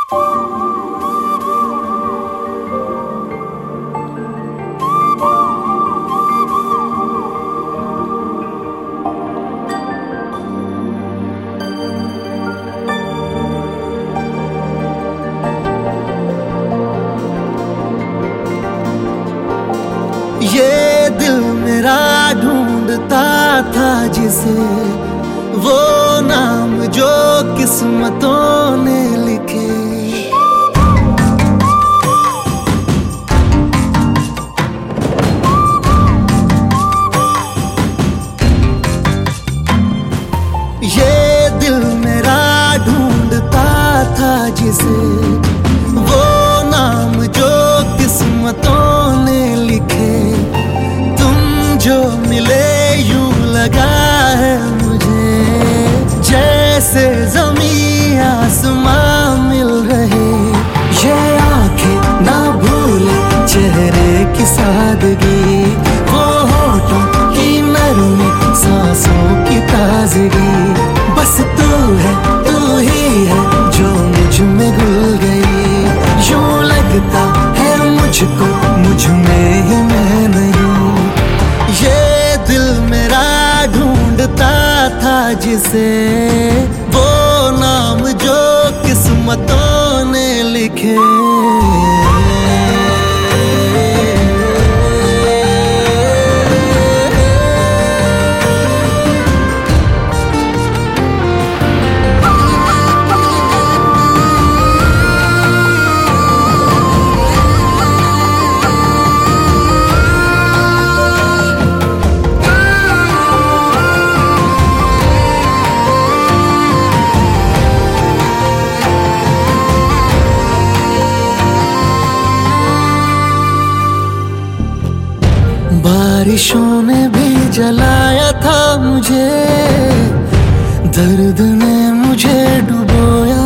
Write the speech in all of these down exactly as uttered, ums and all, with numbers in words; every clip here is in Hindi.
ये दिल मेरा ढूंढता था जिसे, वो नाम जो किस्मतों ने लिखे। ये दिल मेरा ढूंढता था जिसे, वो नाम जो किस्मतों ने लिखे। जो मिले यूं लगा है मुझे, जैसे ज़मीं आसमां मिल रहे। ये आंखें ना भूले चेहरे की सादगी, वो होठों की नरमी, सांसों की ताजगी। बस तू है, तू ही है जो मुझ में घुल गई। यूं लगता है मुझको मुझ में ही मैं नहीं। ये दिल मेरा ढूंढता था जिसे, वो नाम जो किस्मतों ने लिखे। बारिशों ने भी जलाया था मुझे, दर्द ने मुझे डुबोया।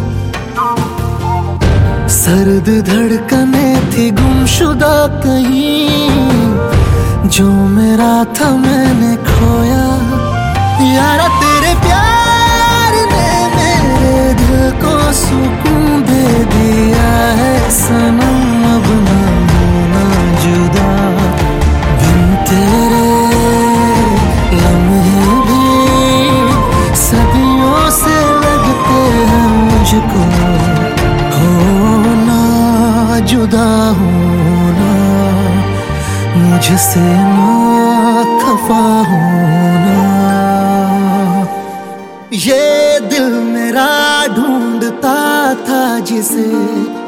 सर्द धड़कने थी गुमशुदा कहीं, जो मेरा था मैंने खोया। यारा तेरे प्यार ने मेरे दिल को सुकून दे दिया है सनम। अब ना होना जुदा, तेरे लम्हे भी सदियों से लगते हैं मुझको। होना जुदा होना, मुझसे ना खफा होना। ये दिल मेरा ढूंढता था जिसे,